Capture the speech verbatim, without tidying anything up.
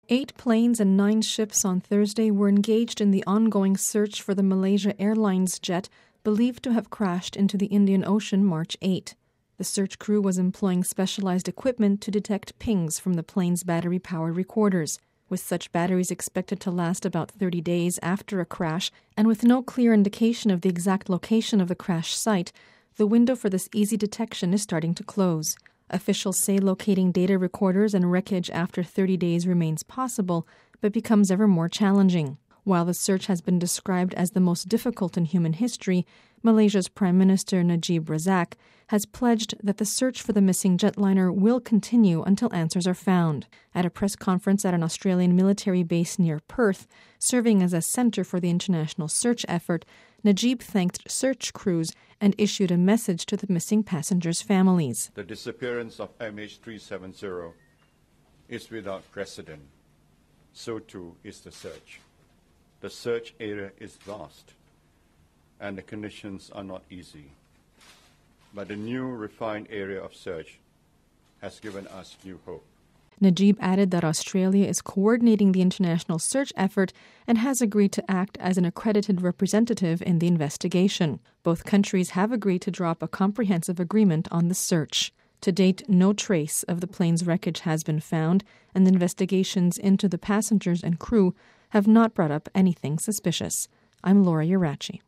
Eight planes and nine ships on Thursday were engaged in the ongoing search for the Malaysia Airlines jet believed to have crashed into the Indian Ocean March eighth. The search crew was employing specialized equipment to detect pings from the plane's battery-powered recorders. With such batteries expected to last about thirty days after a crash, and with no clear indication of the exact location of the crash site, the window for this easy detection is starting to close. Officials say locating data recorders and wreckage after thirty days remains possible, but becomes ever more challenging. While the search has been described as the most difficult in human history, Malaysia's Prime Minister Najib Razak has pledged that the search for the missing jetliner will continue until answers are found. At a press conference at an Australian military base near Perth, serving as a centre for the international search effort, Najib thanked search crews and issued a message to the missing passengers' families. The disappearance of M H three seventy is without precedent. So too is the search. The search area is vast, and the conditions are not easy. But the new refined area of search has given us new hope. Najib added that Australia is coordinating the international search effort and has agreed to act as an accredited representative in the investigation. Both countries have agreed to draw up a comprehensive agreement on the search. To date, no trace of the plane's wreckage has been found, and investigations into the passengers and crew have not brought up anything suspicious. I'm Laura Urachi.